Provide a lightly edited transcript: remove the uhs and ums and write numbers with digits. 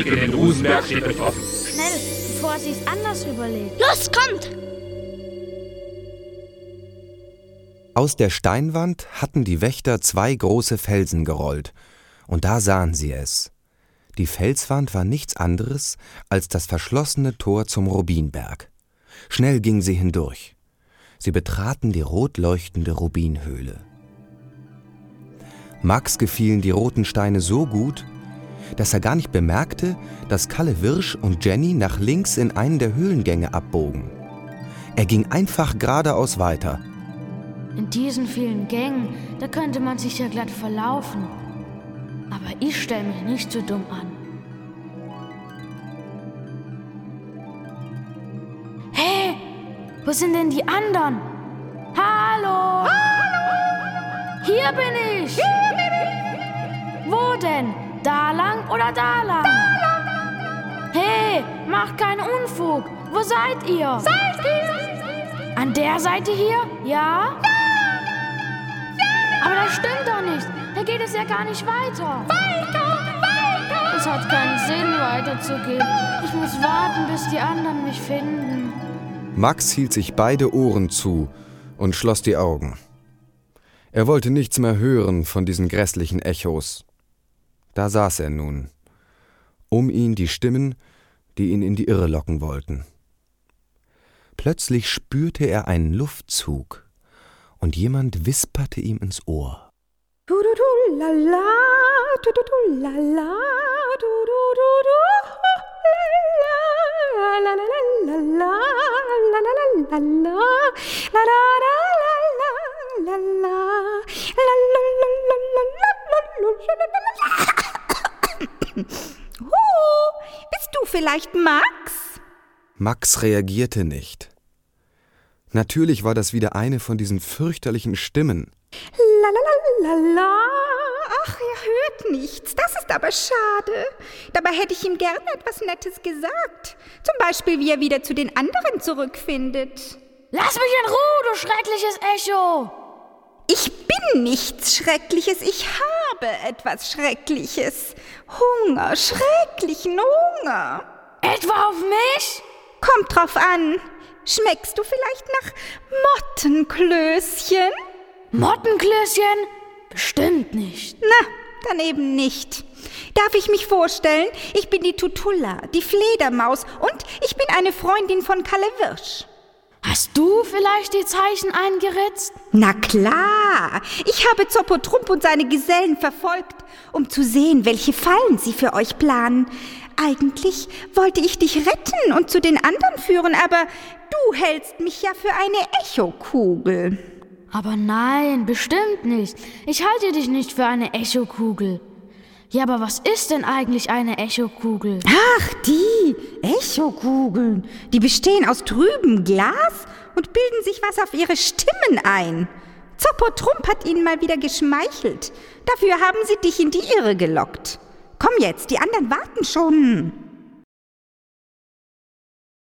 in den Rusenberg steht euch offen. Schnell, bevor sie es anders überlegt. Los, kommt! Aus der Steinwand hatten die Wächter 2 große Felsen gerollt, und da sahen sie es. Die Felswand war nichts anderes als das verschlossene Tor zum Rubinberg. Schnell gingen sie hindurch. Sie betraten die rot leuchtende Rubinhöhle. Max gefielen die roten Steine so gut, dass er gar nicht bemerkte, dass Kalle Wirsch und Jenny nach links in einen der Höhlengänge abbogen. Er ging einfach geradeaus weiter. In diesen vielen Gängen, da könnte man sich ja glatt verlaufen. Aber ich stelle mich nicht so dumm an. Hey, wo sind denn die anderen? Hallo! Hallo! Hier bin ich! Hier bin ich! Wo denn? Da lang oder da lang? Da lang! Hey, macht keinen Unfug! Wo seid ihr? Seid ihr? An der Seite hier? Ja? Ja! Aber das stimmt doch nicht! Da geht es ja gar nicht weiter! Weiter! Es hat keinen Sinn, weiterzugehen. Ich muss warten, bis die anderen mich finden. Max hielt sich beide Ohren zu und schloss die Augen. Er wollte nichts mehr hören von diesen grässlichen Echos. Da saß er nun. Um ihn die Stimmen, die ihn in die Irre locken wollten. Plötzlich spürte er einen Luftzug und jemand wisperte ihm ins Ohr. Du du du la la, du du du la la, du du du du la la la la la la la la la la la. Bist du vielleicht Max? Max reagierte nicht. Natürlich war das wieder eine von diesen fürchterlichen Stimmen. La la la la la. Ach, er hört nichts. Das ist aber schade. Dabei hätte ich ihm gerne etwas Nettes gesagt. Zum Beispiel, wie er wieder zu den anderen zurückfindet. Lass mich in Ruhe, du schreckliches Echo! Ich bin nichts Schreckliches. Ich habe etwas Schreckliches. Hunger, schrecklichen Hunger. Etwa auf mich? Kommt drauf an. Schmeckst du vielleicht nach Mottenklößchen? Mottenklößchen? Bestimmt nicht. Na, dann eben nicht. Darf ich mich vorstellen? Ich bin die Tutulla, die Fledermaus, und ich bin eine Freundin von Kalle Wirsch. Hast du vielleicht die Zeichen eingeritzt? Na klar, ich habe Zoppo-Trump und seine Gesellen verfolgt, um zu sehen, welche Fallen sie für euch planen. Eigentlich wollte ich dich retten und zu den anderen führen, aber du hältst mich ja für eine Echokugel. Aber nein, bestimmt nicht. Ich halte dich nicht für eine Echokugel. Ja, aber was ist denn eigentlich eine Echokugel? Ach, die Echokugeln. Die bestehen aus trübem Glas und bilden sich was auf ihre Stimmen ein. Zoppo-Trump hat ihnen mal wieder geschmeichelt. Dafür haben sie dich in die Irre gelockt. Komm jetzt, die anderen warten schon.